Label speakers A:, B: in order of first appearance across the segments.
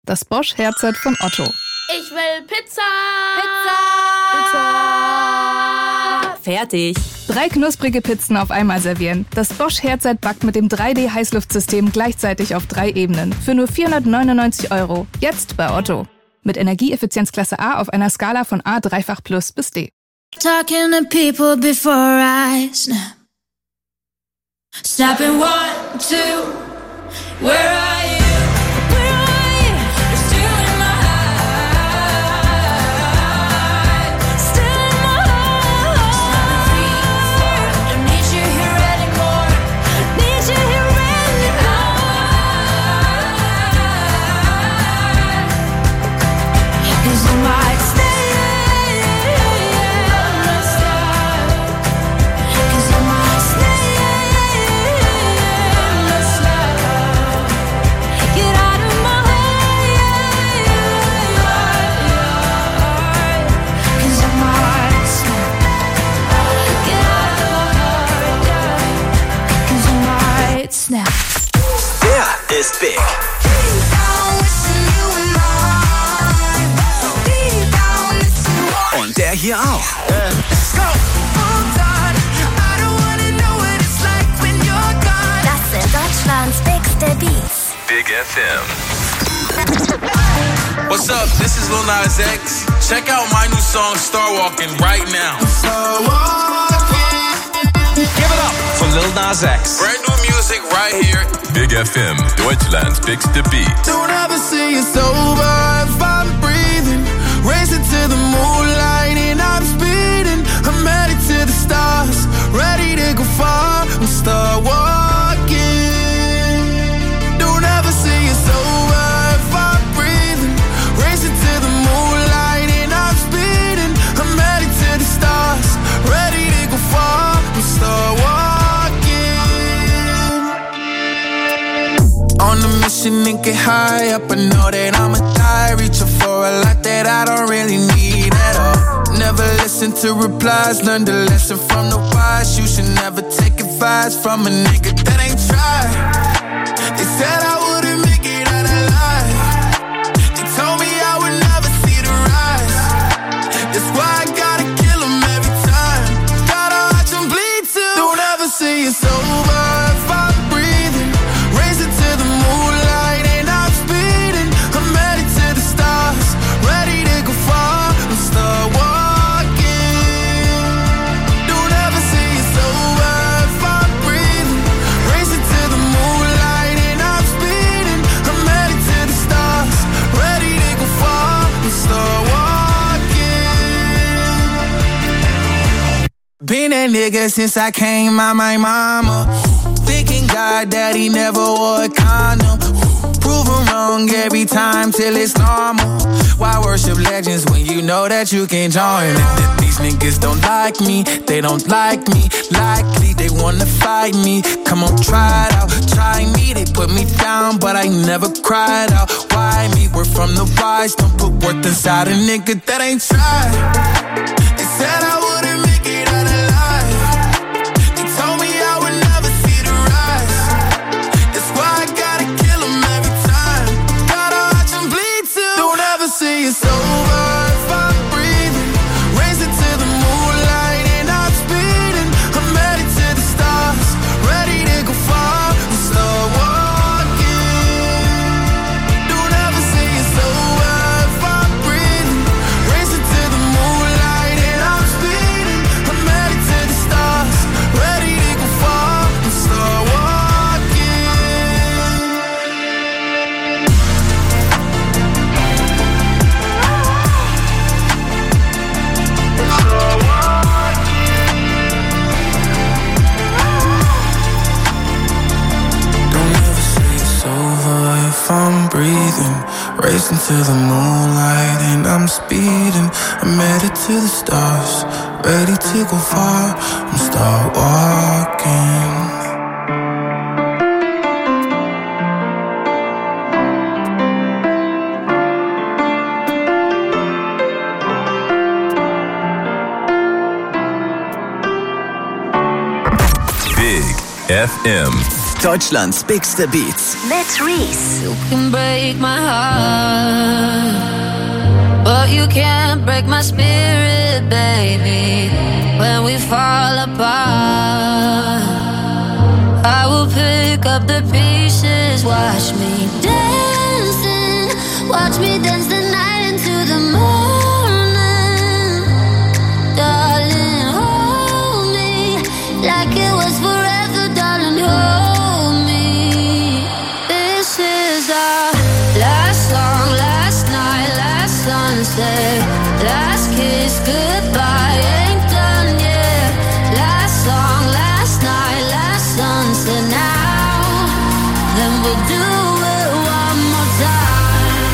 A: das Bosch-Headset von Otto.
B: Ich will Pizza!
C: Pizza! Fertig.
A: 3 knusprige Pizzen auf einmal servieren. Das Bosch-Headset backt mit dem 3D-Heißluftsystem gleichzeitig auf 3 Ebenen. Für nur 499 €. Jetzt bei Otto. Mit Energieeffizienzklasse A auf einer Skala von A dreifach plus bis D.
D: Talking to people before I snap. Snapping 1, 2, where are you?
E: Der ist big. Und der hier auch.
D: Das sind Deutschlands bigste Beats.
E: Big FM.
F: What's up? This is Lil Nas X. Check out my new song Star Walking right now.
E: Give it up for Lil Nas X.
F: Brand new music right here.
G: Big FM, Deutschlands bigste Beats.
H: Don't ever say it's over if I'm breathing. Racing to the moonlight and I'm speeding. I'm headed to the stars, ready to go far and start walking. Don't ever say it's over if I'm breathing. Racing to the moonlight and I'm speeding. I'm headed to the stars, ready to go far and start walking. On a mission and get high up, I know that I'ma die. Reaching for a lot that I don't really need at all. Never listen to replies, learn the lesson from the wise. You should never take advice from a nigga that ain't tried. They said I wouldn't make it out alive. They told me I would never see the rise. That's why I gotta kill them every time. Gotta watch them bleed too. Don't ever say it's over if I'm breathing. Racing to the moonlight and I'm speeding. I'm headed to the stars, ready to go far and start walking. Don't ever say it's over if I'm breathing. Racing to the moonlight and I'm speeding. I'm headed to the stars, ready to go far and start walking. Been that nigga since I came out my mama. Thinking God that he never wore a condom. Proven wrong every time till it's normal. Why worship legends when you know that you can join? These niggas don't like me, they don't like me. Likely they wanna fight me. Come on, try it out, try me. They put me down, but I never cried out. Why me? We're from the wise. Don't put worth inside a nigga that ain't tried. They said I wouldn't make it out alive. They told me I would never see the rise. That's why I gotta kill them every time. Gotta watch them bleed too. Don't ever say it's over if I'm breathing. Racing to the moonlight and I'm speeding. I'm headed to the stars, ready to go far and start walking. Don't ever say it's over if I'm breathing. Racing to the moonlight and I'm speeding. I'm headed to the stars, ready to go far and start walking. Don't ever say it's over if I'm breathing. Racing to the moonlight and I'm speeding. I'm headed to the stars, ready to go far and start walking.
G: Big FM.
E: Deutschlands bigste Beats.
D: Mit Reese.
C: You can break my heart,
D: you can't break my spirit, baby. When we fall apart, I will pick up the pieces. Watch me dancing, watch me dance the night into the morning. Darling, hold me like it was forever, darling, hold me. This is our last song, last night, last sunset, last kiss, goodbye, ain't done yet. Last song, last night, last sunset, now, then we'll do it one more time.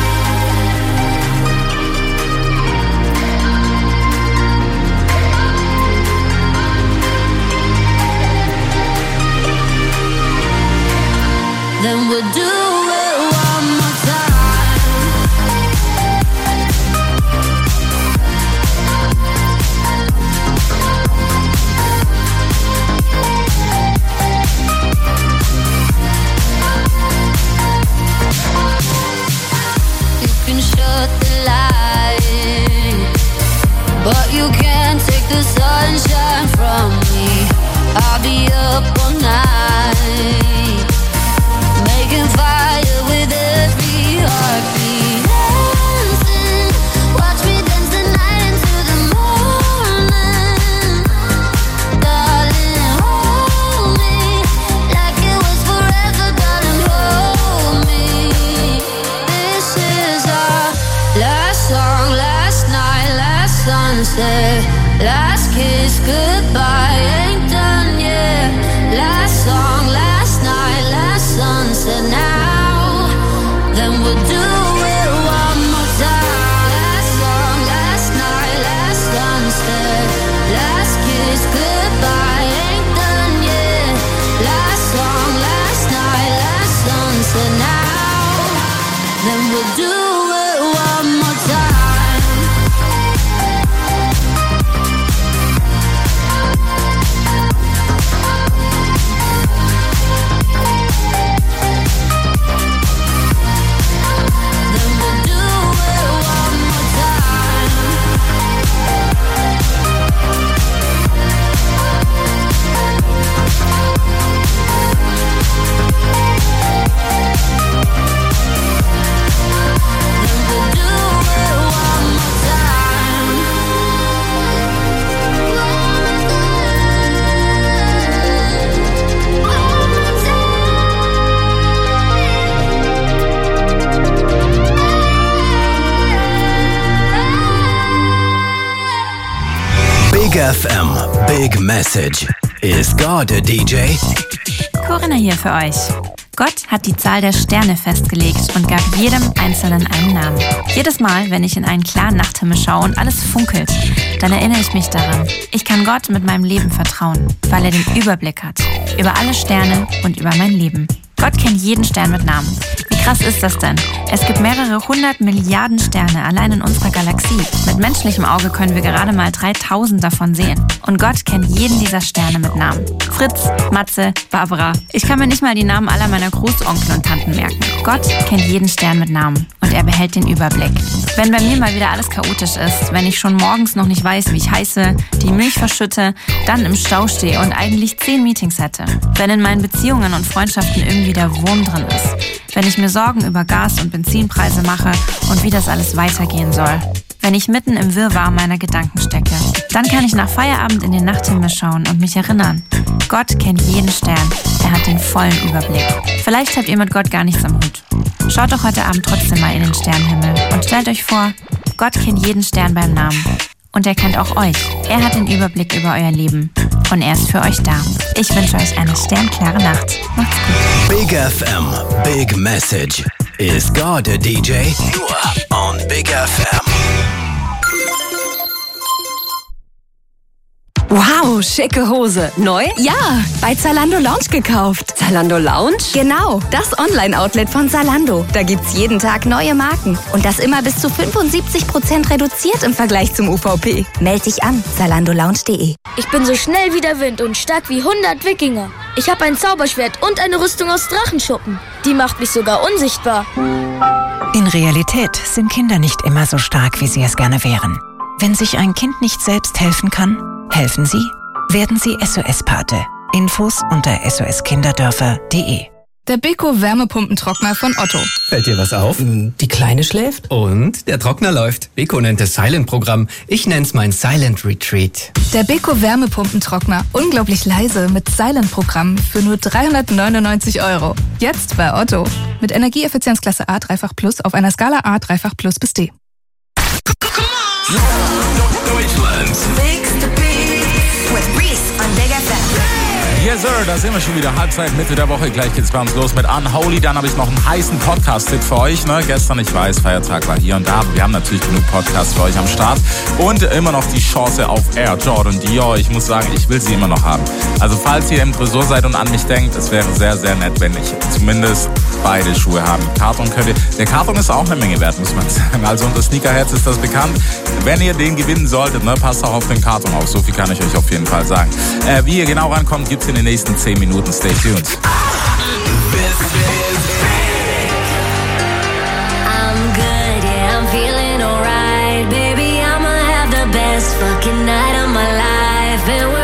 D: Then we'll do it one more time. You can shut the light, but you can't take the sunshine from me. I'll be up all night, making fire with every heartbeat. Dancing, watch me dance the night into the morning. Darling, hold me like it was forever, darling, hold me. This is our last song, last night, last sunset, last kiss, goodbye, ain't done yet. Last song, last night, last sunset, now, then we'll do it one more time. Last song, last night, last sunset, last kiss, goodbye, ain't done yet. Last song, last night, last sunset, now, then we'll do it one more time. Then we'll do it one more time. Then we'll do it one more time.
E: Big FM, Big Message. Is God a DJ?
B: Corinna hier für euch. Gott hat die Zahl der Sterne festgelegt und gab jedem Einzelnen einen Namen. Jedes Mal, wenn ich in einen klaren Nachthimmel schaue und alles funkelt, dann erinnere ich mich daran. Ich kann Gott mit meinem Leben vertrauen, weil er den Überblick hat. Über alle Sterne und über mein Leben. Gott kennt jeden Stern mit Namen. Wie krass ist das denn? Es gibt mehrere 100 Milliarden Sterne allein in unserer Galaxie. Mit menschlichem Auge können wir gerade mal 3000 davon sehen. Und Gott kennt jeden dieser Sterne mit Namen. Fritz, Matze, Barbara. Ich kann mir nicht mal die Namen aller meiner Großonkel und Tanten merken. Gott kennt jeden Stern mit Namen und er behält den Überblick. Wenn bei mir mal wieder alles chaotisch ist, wenn ich schon morgens noch nicht weiß, wie ich heiße, die Milch verschütte, dann im Stau stehe und eigentlich 10 Meetings hätte. Wenn in meinen Beziehungen und Freundschaften irgendwie der Wurm drin ist. Wenn ich mir Sorgen über Gas- und Benzinpreise mache und wie das alles weitergehen soll. Wenn ich mitten im Wirrwarr meiner Gedanken stecke. Dann kann ich nach Feierabend in den Nachthimmel schauen und mich erinnern. Gott kennt jeden Stern. Er hat den vollen Überblick. Vielleicht habt ihr mit Gott gar nichts am Hut. Schaut doch heute Abend trotzdem mal in den Sternenhimmel und stellt euch vor, Gott kennt jeden Stern beim Namen. Und er kennt auch euch. Er hat den Überblick über euer Leben. Und er ist für euch da. Ich wünsche euch eine sternklare Nacht. Macht's gut.
E: Big FM, Big Message. Is God a DJ? Nur on Big FM.
C: Wow, schicke Hose. Neu?
A: Ja, bei Zalando Lounge gekauft.
C: Zalando Lounge?
A: Genau, das Online-Outlet von Zalando. Da gibt's jeden Tag neue Marken. Und das immer bis zu 75% reduziert im Vergleich zum UVP. Meld dich an, zalandolounge.de.
I: Ich bin so schnell wie der Wind und stark wie 100 Wikinger. Ich habe ein Zauberschwert und eine Rüstung aus Drachenschuppen. Die macht mich sogar unsichtbar.
J: In Realität sind Kinder nicht immer so stark, wie sie es gerne wären. Wenn sich ein Kind nicht selbst helfen kann, helfen Sie. Werden Sie SOS-Pate. Infos unter soskinderdörfer.de.
A: Der Beko Wärmepumpentrockner von Otto.
K: Fällt dir was auf?
L: Die Kleine schläft.
K: Und der Trockner läuft. Beko nennt es Silent-Programm. Ich nenn's mein Silent Retreat.
A: Der Beko Wärmepumpentrockner. Unglaublich leise mit Silent-Programm für nur 399 €. Jetzt bei Otto. Mit Energieeffizienzklasse A 3-fach Plus auf einer Skala A 3-fach Plus bis D.
E: Deutschlands
M: Fix the Beats with Reese on Big FM.
N: Yes, Sir, da sind wir schon wieder. Halbzeit, Mitte der Woche. Gleich geht's bei uns los mit Unholy. Dann habe ich noch einen heißen Podcast-Tipp für euch. Gestern, ich weiß, Feiertag war hier und da. Wir haben natürlich genug Podcasts für euch am Start. Und immer noch die Chance auf Air Jordan Dior. Ich muss sagen, ich will sie immer noch haben. Also falls ihr im Tresor seid und an mich denkt, es wäre sehr, sehr nett, wenn ich zumindest beide Schuhe haben. Karton könnt ihr. Der Karton ist auch eine Menge wert, muss man sagen. Also unter Sneakerheads ist das bekannt. Wenn ihr den gewinnen solltet, passt auch auf den Karton auf. So viel kann ich euch auf jeden Fall sagen. Wie ihr genau rankommt, gibt's in den nächsten 10 Minuten. Stay tuned.
D: I'm good, yeah, I'm feeling alright. Baby, I'ma have the best fucking night of my life. And